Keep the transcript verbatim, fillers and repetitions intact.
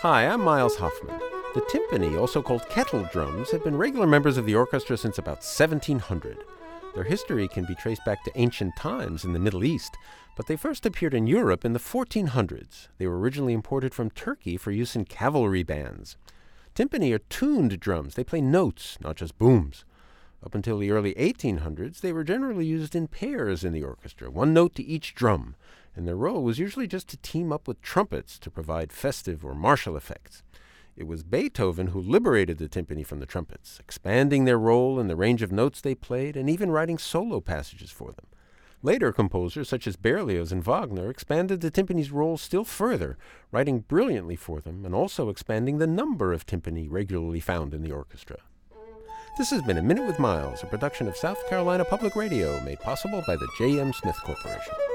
Hi, I'm Miles Hoffman. The timpani, also called kettle drums, have been regular members of the orchestra since about seventeen hundred. Their history can be traced back to ancient times in the Middle East, but they first appeared in Europe in the fourteen hundreds. They were originally imported from Turkey for use in cavalry bands. Timpani are tuned drums. They play notes, not just booms. Up until the early eighteen hundreds, they were generally used in pairs in the orchestra, one note to each drum, and their role was usually just to team up with trumpets to provide festive or martial effects. It was Beethoven who liberated the timpani from the trumpets, expanding their role in the range of notes they played and even writing solo passages for them. Later composers such as Berlioz and Wagner expanded the timpani's role still further, writing brilliantly for them and also expanding the number of timpani regularly found in the orchestra. This has been A Minute with Miles, a production of South Carolina Public Radio, made possible by the J M. Smith Corporation.